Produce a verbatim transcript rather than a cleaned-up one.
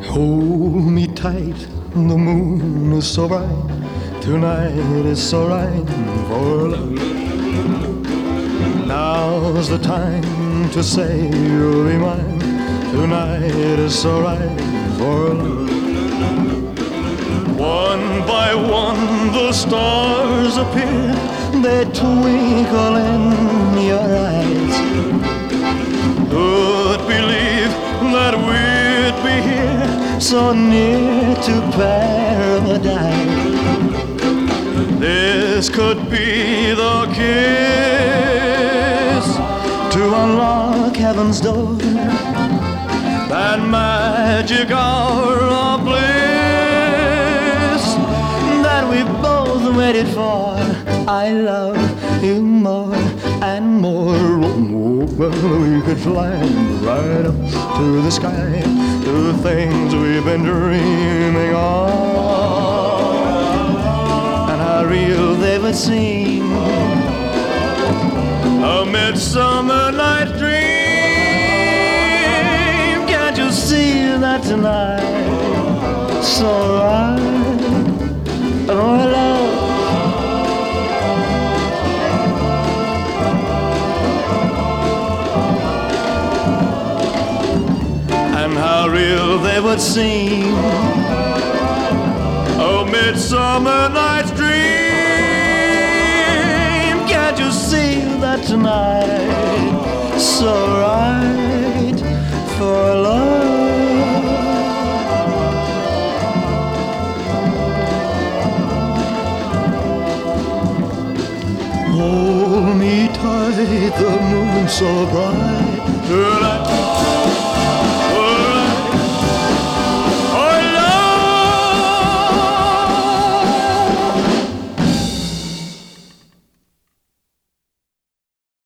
Hold me tight, the moon is so bright. Tonight is so right for love. Now's the time to say you'll be mine. Tonight is so right for love. One by one the stars appear. They twinkle in your eyes. Who'd believe that we'd be here, so near to paradise? This could be the kiss to unlock heaven's door, that magic hour of bliss that we both waited for. I love you more and more. Well, we could fly right up to the sky, to the things we've been dreaming of, and how real they would seem. A midsummer night's dream. Can't you see that tonight? So right, oh love. And how real they would seem. Oh, midsummer night's dream. Can't you see that tonight? So right for love. Hold me tight, the moon's so bright tonight.